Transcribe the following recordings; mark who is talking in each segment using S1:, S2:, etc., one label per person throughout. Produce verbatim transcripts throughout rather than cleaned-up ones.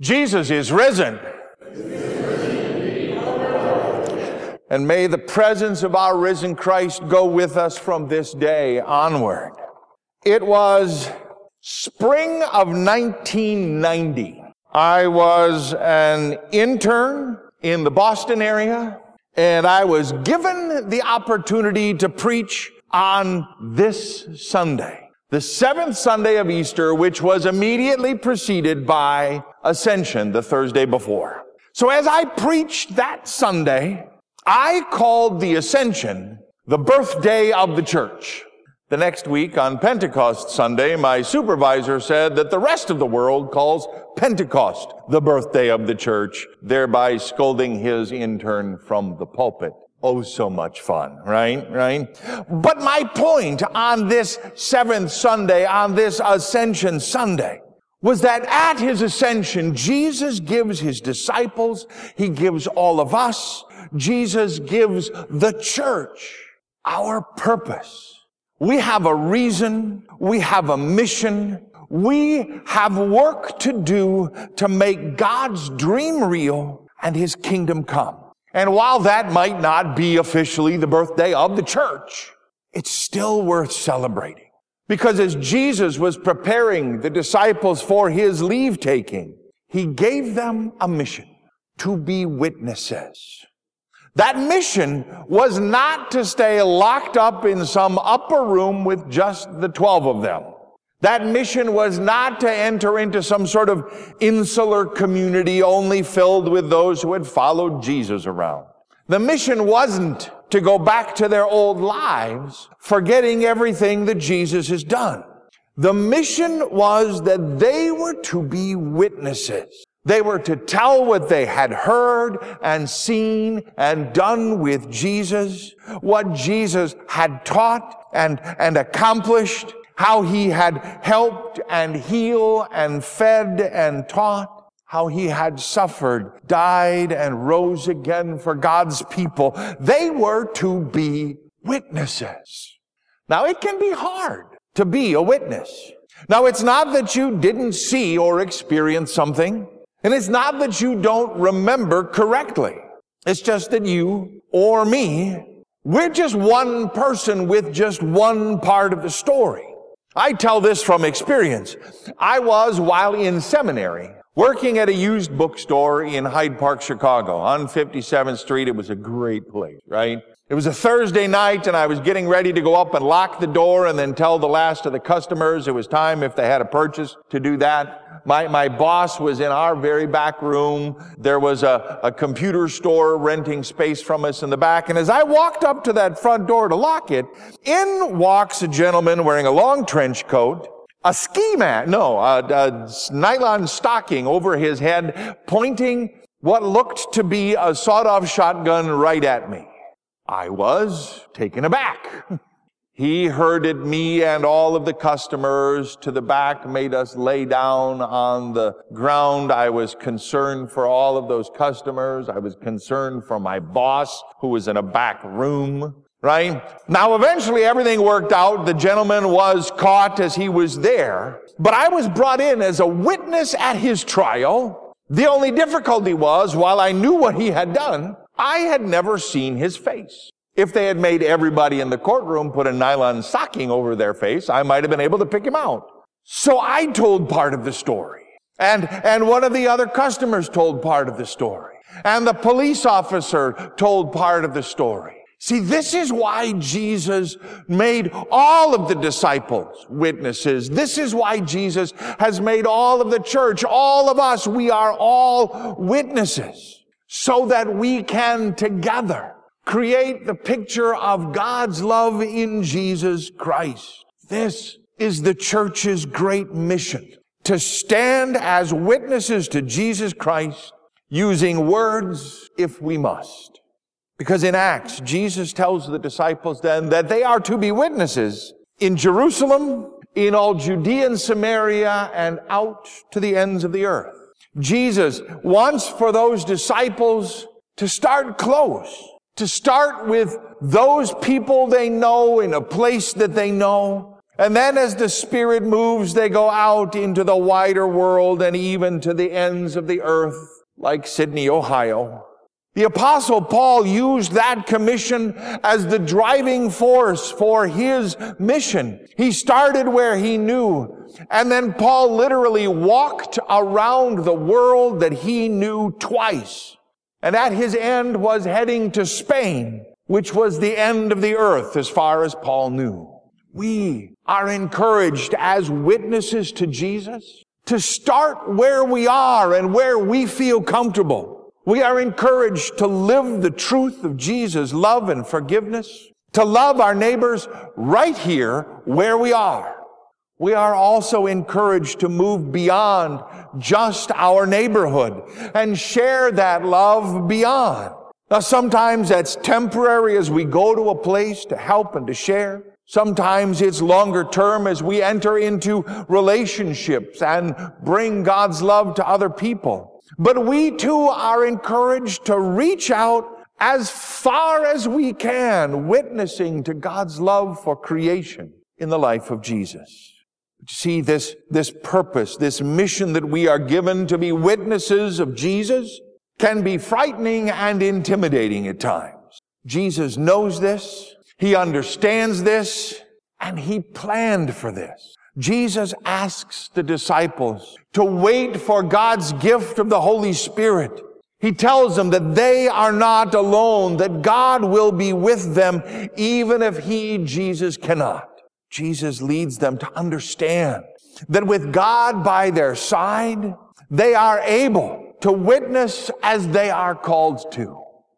S1: Jesus is risen. And may the presence of our risen Christ go with us from this day onward. It was spring of nineteen ninety. I was an intern in the Boston area, and I was given the opportunity to preach on this Sunday, the seventh Sunday of Easter, which was immediately preceded by Ascension, the Thursday before. So as I preached that Sunday, I called the Ascension the birthday of the church. The next week on Pentecost Sunday, my supervisor said that the rest of the world calls Pentecost the birthday of the church, thereby scolding his intern from the pulpit. Oh, so much fun, right? Right? But my point on this seventh Sunday, on this Ascension Sunday, was that at his ascension, Jesus gives his disciples, he gives all of us, Jesus gives the church our purpose. We have a reason, we have a mission, we have work to do to make God's dream real and his kingdom come. And while that might not be officially the birthday of the church, it's still worth celebrating. Because as Jesus was preparing the disciples for his leave-taking, he gave them a mission to be witnesses. That mission was not to stay locked up in some upper room with just the twelve of them. That mission was not to enter into some sort of insular community only filled with those who had followed Jesus around. The mission wasn't to go back to their old lives, forgetting everything that Jesus has done. The mission was that they were to be witnesses. They were to tell what they had heard and seen and done with Jesus, what Jesus had taught and, and accomplished, how he had helped and healed and fed and taught, how he had suffered, died, and rose again for God's people. They were to be witnesses. Now, it can be hard to be a witness. Now, it's not that you didn't see or experience something, and it's not that you don't remember correctly. It's just that you or me, we're just one person with just one part of the story. I tell this from experience. I was, while in seminary, working at a used bookstore in Hyde Park, Chicago, on fifty-seventh Street. It was a great place, right? It was a Thursday night, and I was getting ready to go up and lock the door and then tell the last of the customers it was time, if they had a purchase, to do that. My, my boss was in our very back room. There was a, a computer store renting space from us in the back. And as I walked up to that front door to lock it, in walks a gentleman wearing a long trench coat, a ski mat, no, a, a nylon stocking over his head, pointing what looked to be a sawed-off shotgun right at me. I was taken aback. He herded me and all of the customers to the back, made us lay down on the ground. I was concerned for all of those customers. I was concerned for my boss, who was in a back room, right? Now, eventually everything worked out. The gentleman was caught as he was there, but I was brought in as a witness at his trial. The only difficulty was, while I knew what he had done, I had never seen his face. If they had made everybody in the courtroom put a nylon stocking over their face, I might have been able to pick him out. So I told part of the story. And, and one of the other customers told part of the story. And the police officer told part of the story. See, this is why Jesus made all of the disciples witnesses. This is why Jesus has made all of the church, all of us, we are all witnesses, so that we can together create the picture of God's love in Jesus Christ. This is the church's great mission, to stand as witnesses to Jesus Christ, using words if we must. Because in Acts, Jesus tells the disciples then that they are to be witnesses in Jerusalem, in all Judea and Samaria, and out to the ends of the earth. Jesus wants for those disciples to start close, to start with those people they know in a place that they know, And then as the Spirit moves, they go out into the wider world and even to the ends of the earth, like Sydney, Ohio. The Apostle Paul used that commission as the driving force for his mission. He started where he knew, and then Paul literally walked around the world that he knew twice. And at his end was heading to Spain, which was the end of the earth as far as Paul knew. We are encouraged as witnesses to Jesus to start where we are and where we feel comfortable. We are encouraged to live the truth of Jesus' love and forgiveness, to love our neighbors right here where we are. We are also encouraged to move beyond just our neighborhood and share that love beyond. Now, sometimes that's temporary as we go to a place to help and to share. Sometimes it's longer term as we enter into relationships and bring God's love to other people. But we too are encouraged to reach out as far as we can, witnessing to God's love for creation in the life of Jesus. See, this, this purpose, this mission that we are given to be witnesses of Jesus can be frightening and intimidating at times. Jesus knows this. He understands this, and he planned for this. Jesus asks the disciples to wait for God's gift of the Holy Spirit. He tells them that they are not alone, that God will be with them even if he, Jesus, cannot. Jesus leads them to understand that with God by their side, they are able to witness as they are called to.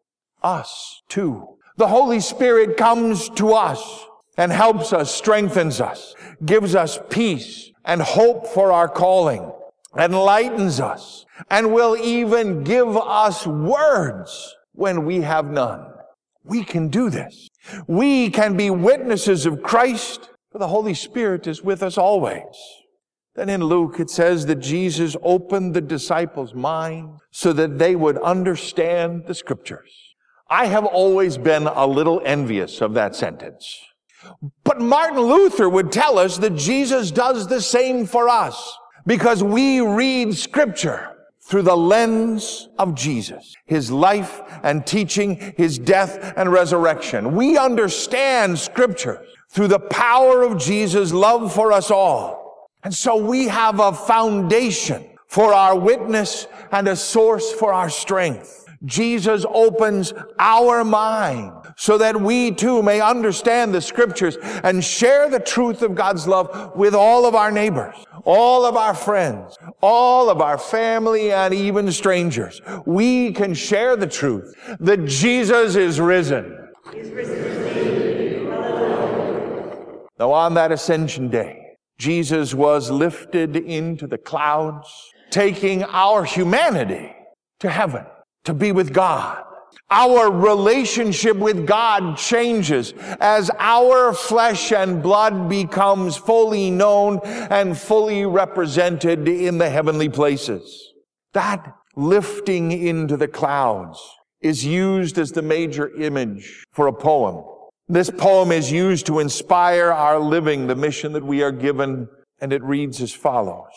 S1: Us, too. The Holy Spirit comes to us and helps us, strengthens us, gives us peace and hope for our calling, enlightens us, and will even give us words when we have none. We can do this. We can be witnesses of Christ, for the Holy Spirit is with us always. Then in Luke it says that Jesus opened the disciples' mind so that they would understand the Scriptures. I have always been a little envious of that sentence. But Martin Luther would tell us that Jesus does the same for us because we read Scripture through the lens of Jesus, his life and teaching, his death and resurrection. We understand Scripture through the power of Jesus' love for us all. And so we have a foundation for our witness and a source for our strength. Jesus opens our mind so that we too may understand the Scriptures and share the truth of God's love with all of our neighbors, all of our friends, all of our family, and even strangers. We can share the truth that Jesus is risen.
S2: He's risen indeed. Hallelujah.
S1: Now on that Ascension Day, Jesus was lifted into the clouds, taking our humanity to heaven, to be with God. Our relationship with God changes as our flesh and blood becomes fully known and fully represented in the heavenly places. That lifting into the clouds is used as the major image for a poem. This poem is used to inspire our living the mission that we are given, and it reads as follows.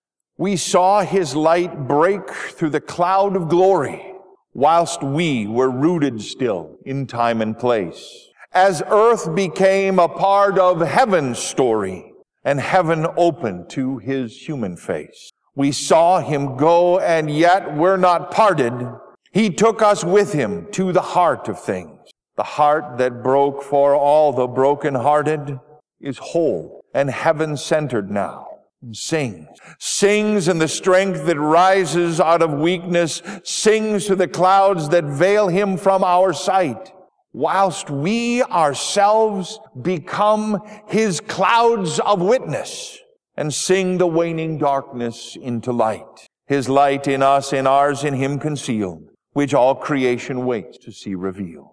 S1: We saw his light break through the cloud of glory, whilst we were rooted still in time and place. As earth became a part of heaven's story, and heaven opened to his human face. We saw him go, and yet we're not parted. He took us with him to the heart of things. The heart that broke for all the brokenhearted is whole and heaven-centered now. Sings. Sings in the strength that rises out of weakness, sings to the clouds that veil him from our sight, whilst we ourselves become his clouds of witness and sing the waning darkness into light. His light in us and ours in him concealed, which all creation waits to see revealed.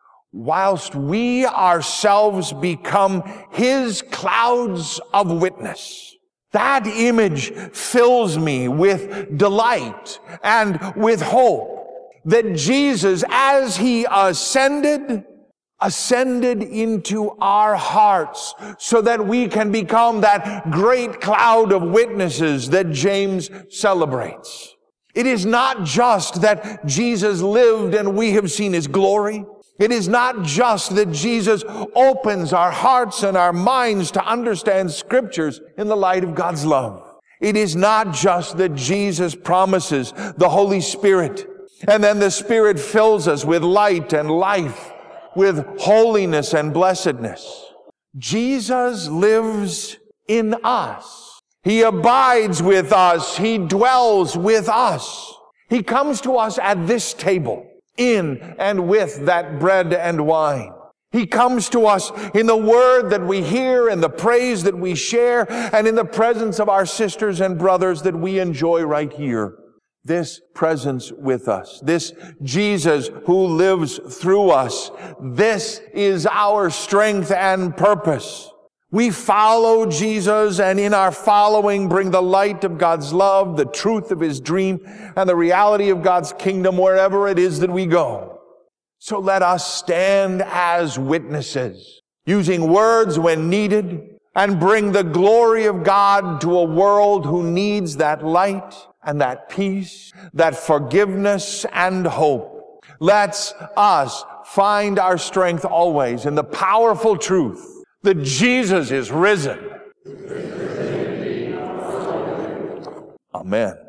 S1: Whilst we ourselves become his clouds of witness. That image fills me with delight and with hope that Jesus, as he ascended, ascended into our hearts so that we can become that great cloud of witnesses that James celebrates. It is not just that Jesus lived and we have seen his glory. It is not just that Jesus opens our hearts and our minds to understand scriptures in the light of God's love. It is not just that Jesus promises the Holy Spirit, and then the Spirit fills us with light and life, with holiness and blessedness. Jesus lives in us. He abides with us. He dwells with us. He comes to us at this table, in and with that bread and wine. He comes to us in the word that we hear, in the praise that we share, and in the presence of our sisters and brothers that we enjoy right here. This presence with us, this Jesus who lives through us, this is our strength and purpose. We follow Jesus, and in our following bring the light of God's love, the truth of his dream, and the reality of God's kingdom wherever it is that we go. So let us stand as witnesses, using words when needed, and bring the glory of God to a world who needs that light and that peace, that forgiveness and hope. Let's us find our strength always in the powerful truth that Jesus is risen. Amen.